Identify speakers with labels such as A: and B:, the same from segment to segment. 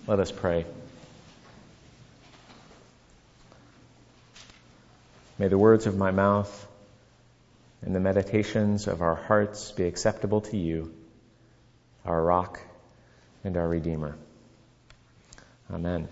A: Let us pray. May the words of my mouth and the meditations of our hearts be acceptable to you, our rock and our Redeemer. Amen.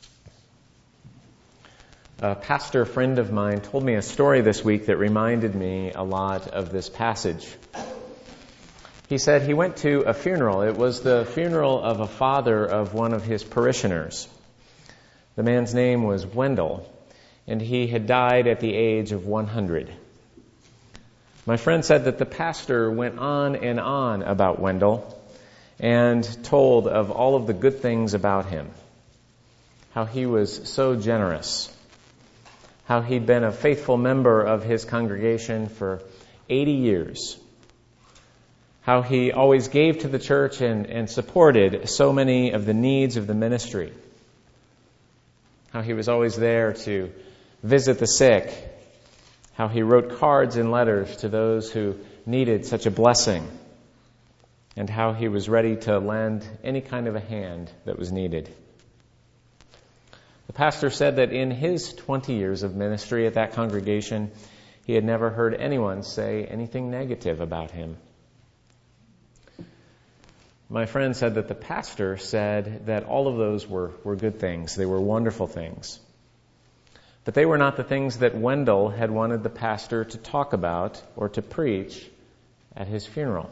A: A pastor friend of mine told me a story this week that reminded me a lot of this passage. He said he went to a funeral. It was the funeral of a father of one of his parishioners. The man's name was Wendell, and he had died at the age of 100. My friend said that the pastor went on and on about Wendell and told of all of the good things about him, how he was so generous, how he'd been a faithful member of his congregation for 80 years, how he always gave to the church and supported so many of the needs of the ministry, how he was always there to visit the sick, how he wrote cards and letters to those who needed such a blessing, and how he was ready to lend any kind of a hand that was needed. The pastor said that in his 20 years of ministry at that congregation, he had never heard anyone say anything negative about him. My friend said that the pastor said that all of those were good things. They were wonderful things. But they were not the things that Wendell had wanted the pastor to talk about or to preach at his funeral.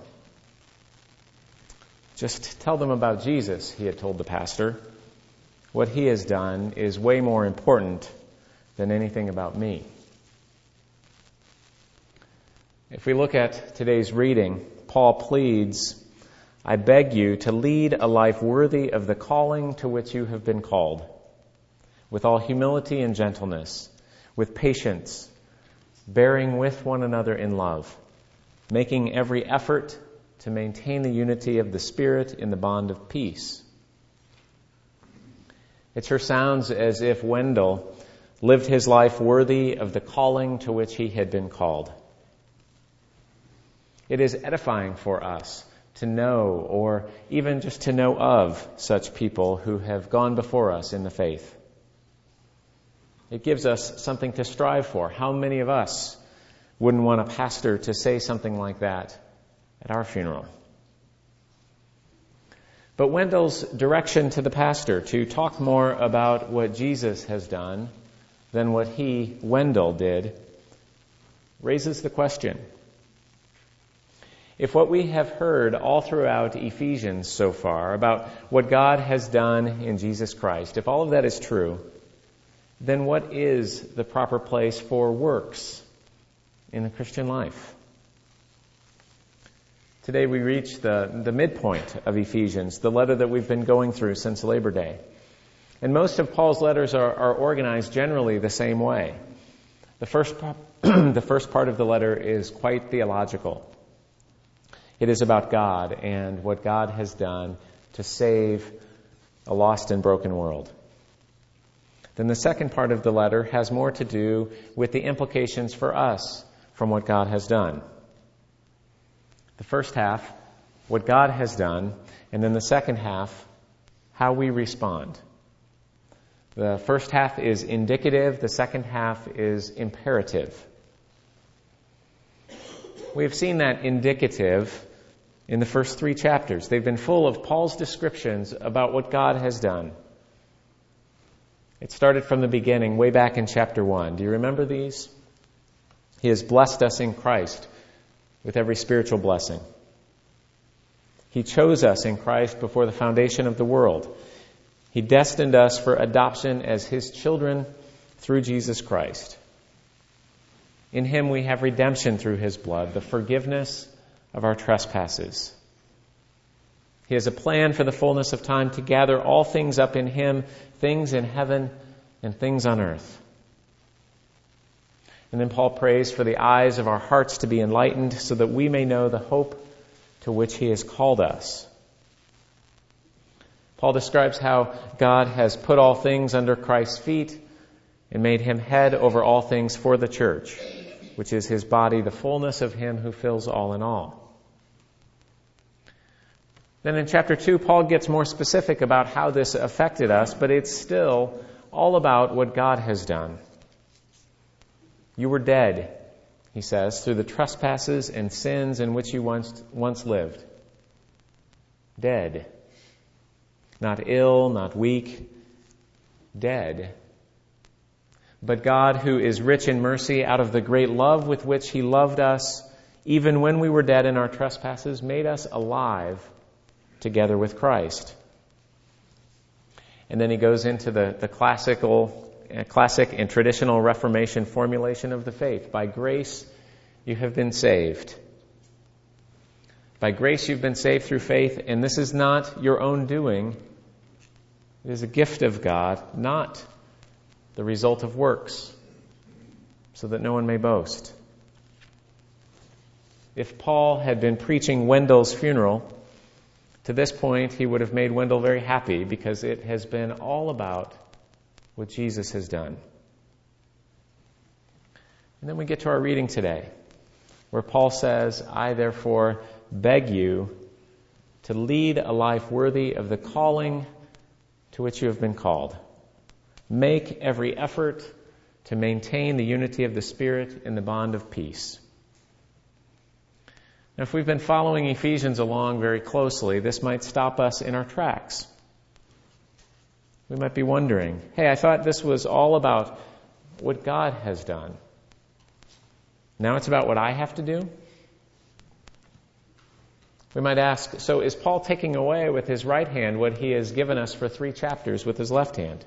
A: Just tell them about Jesus, he had told the pastor. What he has done is way more important than anything about me. If we look at today's reading, Paul pleads, I beg you to lead a life worthy of the calling to which you have been called, with all humility and gentleness, with patience, bearing with one another in love, making every effort to maintain the unity of the Spirit in the bond of peace. It sure sounds as if Wendell lived his life worthy of the calling to which he had been called. It is edifying for us to know, or even just to know of, such people who have gone before us in the faith. It gives us something to strive for. How many of us wouldn't want a pastor to say something like that at our funeral? But Wendell's direction to the pastor to talk more about what Jesus has done than what he, Wendell, did raises the question. If what we have heard all throughout Ephesians so far about what God has done in Jesus Christ, if all of that is true, then what is the proper place for works in the Christian life? Today we reach the midpoint of Ephesians, the letter that we've been going through since Labor Day. And most of Paul's letters are organized generally the same way. The first part of the letter is quite theological. It is about God and what God has done to save a lost and broken world. Then the second part of the letter has more to do with the implications for us from what God has done. The first half, what God has done, and then the second half, how we respond. The first half is indicative, the second half is imperative. We've seen that indicative in the first 3 chapters. They've been full of Paul's descriptions about what God has done. It started from the beginning, way back in chapter 1. Do you remember these? He has blessed us in Christ with every spiritual blessing. He chose us in Christ before the foundation of the world. He destined us for adoption as His children through Jesus Christ. In Him we have redemption through His blood, the forgiveness of our trespasses. He has a plan for the fullness of time to gather all things up in Him, things in heaven and things on earth. And then Paul prays for the eyes of our hearts to be enlightened so that we may know the hope to which He has called us. Paul describes how God has put all things under Christ's feet and made Him head over all things for the church, which is His body, the fullness of Him who fills all in all. Then in chapter 2, Paul gets more specific about how this affected us, but it's still all about what God has done. You were dead, he says, through the trespasses and sins in which you once lived. Dead. Not ill, not weak. Dead. But God, who is rich in mercy, out of the great love with which He loved us, even when we were dead in our trespasses, made us alive together with Christ. And then he goes into the classic and traditional Reformation formulation of the faith. By grace you have been saved. By grace you've been saved through faith, and this is not your own doing. It is a gift of God, not the result of works, so that no one may boast. If Paul had been preaching Wendell's funeral, to this point he would have made Wendell very happy, because it has been all about what Jesus has done. And then we get to our reading today, where Paul says, I therefore beg you to lead a life worthy of the calling to which you have been called. Make every effort to maintain the unity of the Spirit in the bond of peace. Now, if we've been following Ephesians along very closely, this might stop us in our tracks. We might be wondering, hey, I thought this was all about what God has done. Now it's about what I have to do? We might ask, so is Paul taking away with his right hand what he has given us for 3 chapters with his left hand?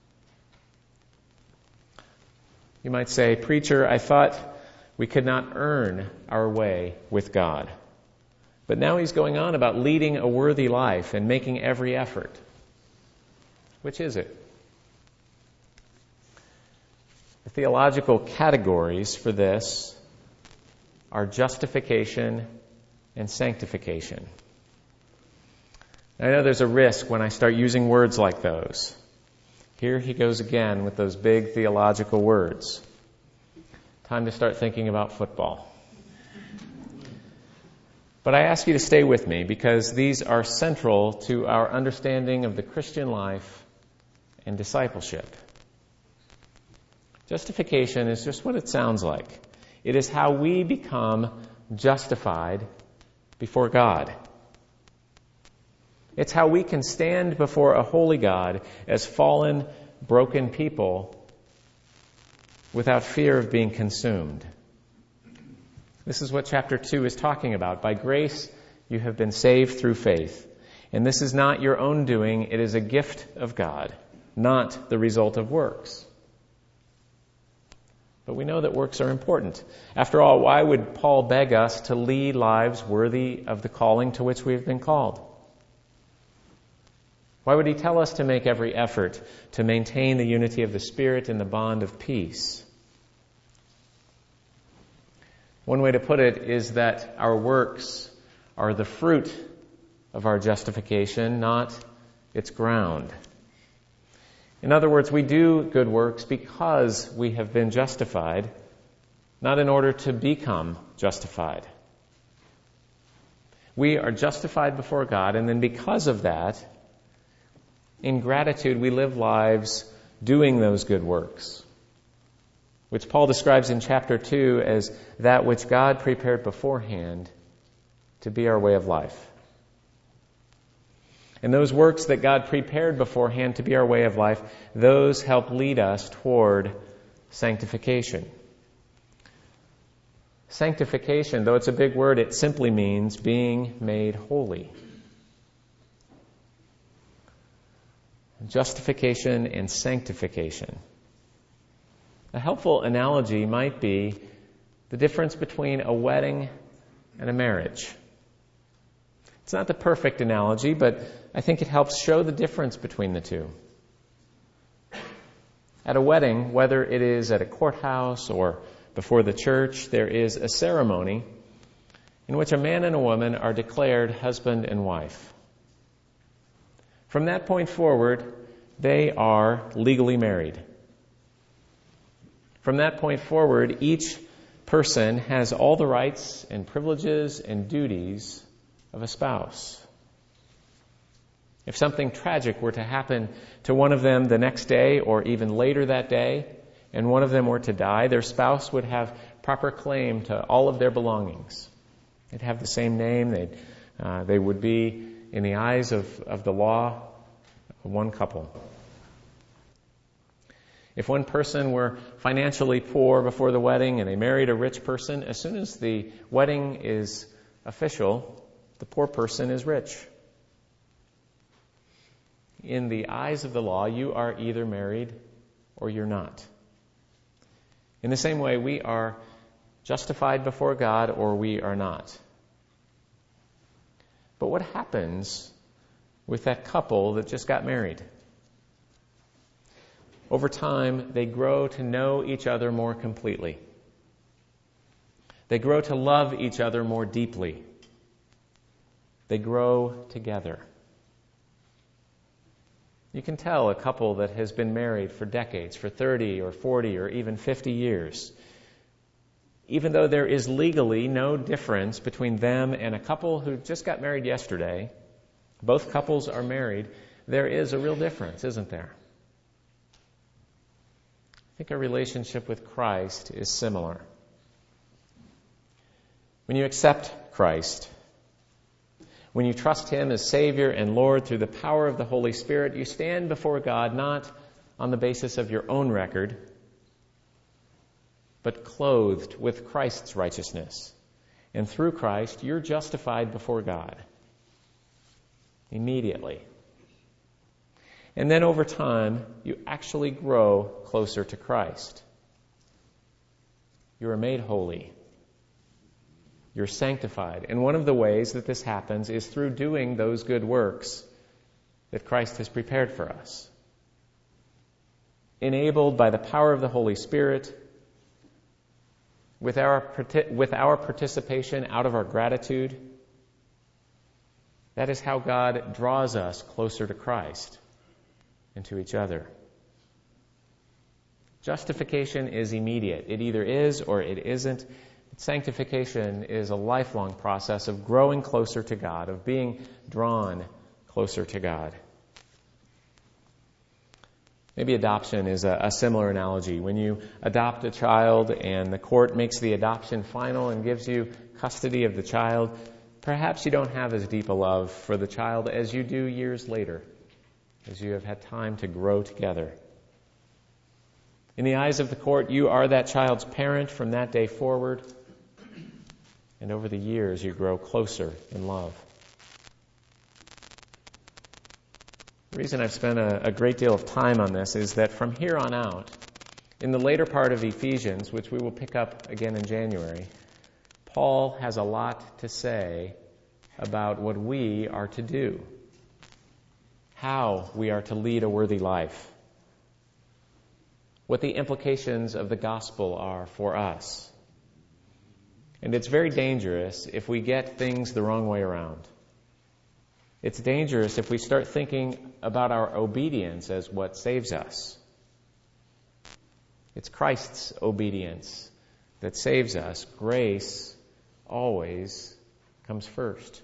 A: You might say, preacher, I thought we could not earn our way with God. But now he's going on about leading a worthy life and making every effort. Which is it? The theological categories for this are justification and sanctification. I know there's a risk when I start using words like those. Here he goes again with those big theological words. Time to start thinking about football. But I ask you to stay with me, because these are central to our understanding of the Christian life and discipleship. Justification is just what it sounds like. It is how we become justified before God. It's how we can stand before a holy God as fallen, broken people without fear of being consumed. This is what chapter 2 is talking about. By grace, you have been saved through faith. And this is not your own doing. It is a gift of God, not the result of works. But we know that works are important. After all, why would Paul beg us to lead lives worthy of the calling to which we have been called? Why would he tell us to make every effort to maintain the unity of the Spirit in the bond of peace? One way to put it is that our works are the fruit of our justification, not its ground. In other words, we do good works because we have been justified, not in order to become justified. We are justified before God, and then because of that, in gratitude, we live lives doing those good works, which Paul describes in chapter 2 as that which God prepared beforehand to be our way of life. And those works that God prepared beforehand to be our way of life, those help lead us toward sanctification. Sanctification, though it's a big word, it simply means being made holy. Justification and sanctification. A helpful analogy might be the difference between a wedding and a marriage. It's not the perfect analogy, but I think it helps show the difference between the two. At a wedding, whether it is at a courthouse or before the church, there is a ceremony in which a man and a woman are declared husband and wife. From that point forward, they are legally married. From that point forward, each person has all the rights and privileges and duties of a spouse. If something tragic were to happen to one of them the next day or even later that day, and one of them were to die, their spouse would have proper claim to all of their belongings. They'd have the same name. They would be, in the eyes of the law, one couple. If one person were financially poor before the wedding and they married a rich person, as soon as the wedding is official, the poor person is rich. In the eyes of the law, you are either married or you're not. In the same way, we are justified before God or we are not. But what happens with that couple that just got married? Over time, they grow to know each other more completely. They grow to love each other more deeply. They grow together. You can tell a couple that has been married for decades, for 30 or 40 or even 50 years. Even though there is legally no difference between them and a couple who just got married yesterday, both couples are married, there is a real difference, isn't there? I think our relationship with Christ is similar. When you accept Christ, when you trust Him as Savior and Lord through the power of the Holy Spirit, you stand before God not on the basis of your own record, but clothed with Christ's righteousness. And through Christ, you're justified before God immediately. And then over time, you actually grow closer to Christ. You are made holy. You're sanctified. And one of the ways that this happens is through doing those good works that Christ has prepared for us. Enabled by the power of the Holy Spirit, with our participation out of our gratitude, that is how God draws us closer to Christ and to each other. Justification is immediate. It either is or it isn't. Sanctification is a lifelong process of growing closer to God, of being drawn closer to God. Maybe adoption is a similar analogy. When you adopt a child and the court makes the adoption final and gives you custody of the child, perhaps you don't have as deep a love for the child as you do years later, as you have had time to grow together. In the eyes of the court, you are that child's parent from that day forward, and over the years you grow closer in love. The reason I've spent a great deal of time on this is that from here on out, in the later part of Ephesians, which we will pick up again in January, Paul has a lot to say about what we are to do, how we are to lead a worthy life, what the implications of the gospel are for us. And it's very dangerous if we get things the wrong way around. It's dangerous if we start thinking about our obedience as what saves us. It's Christ's obedience that saves us. Grace always comes first.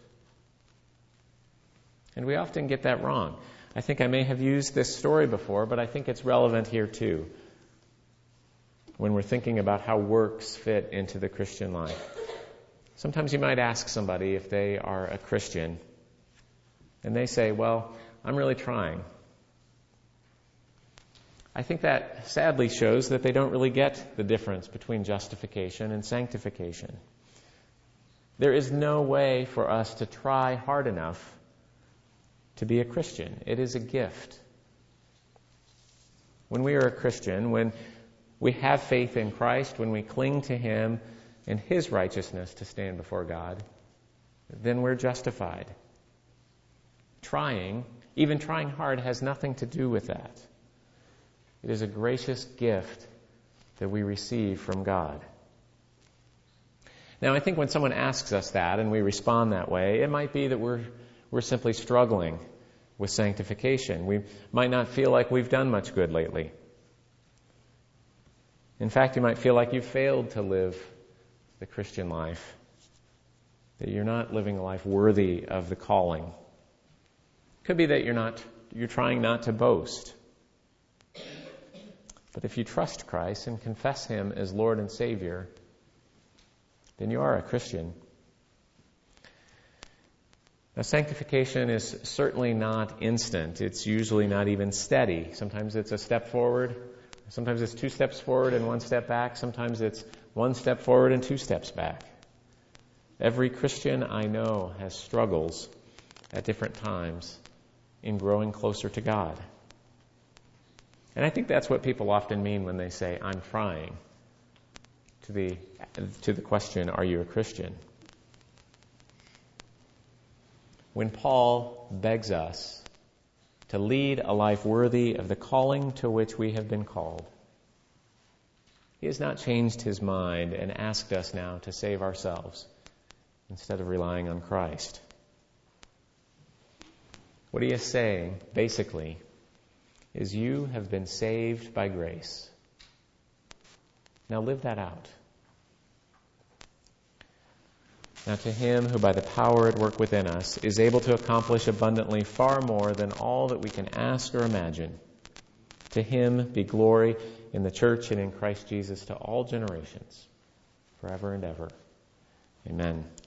A: And we often get that wrong. I think I may have used this story before, but I think it's relevant here too, when we're thinking about how works fit into the Christian life. Sometimes you might ask somebody if they are a Christian, and they say, well, I'm really trying. I think that sadly shows that they don't really get the difference between justification and sanctification. There is no way for us to try hard enough to be a Christian. It is a gift. When we are a Christian, when we have faith in Christ, when we cling to Him and His righteousness to stand before God, then we're justified. Even trying hard, has nothing to do with that. It is a gracious gift that we receive from God. Now, I think when someone asks us that and we respond that way, it might be that we're simply struggling with sanctification. We might not feel like we've done much good lately. In fact, you might feel like you've failed to live the Christian life, that you're not living a life worthy of the calling. Could be that you're trying not to boast. But if you trust Christ and confess Him as Lord and Savior, then you are a Christian. Now, sanctification is certainly not instant. It's usually not even steady. Sometimes it's a step forward. Sometimes it's 2 steps forward and 1 step back. Sometimes it's 1 step forward and 2 steps back. Every Christian I know has struggles at different times in growing closer to God. And I think that's what people often mean when they say, I'm trying, to the question, are you a Christian? When Paul begs us to lead a life worthy of the calling to which we have been called, he has not changed his mind and asked us now to save ourselves instead of relying on Christ. What he is saying, basically, is you have been saved by grace. Now live that out. Now to Him who by the power at work within us is able to accomplish abundantly far more than all that we can ask or imagine, to Him be glory in the church and in Christ Jesus to all generations, forever and ever. Amen.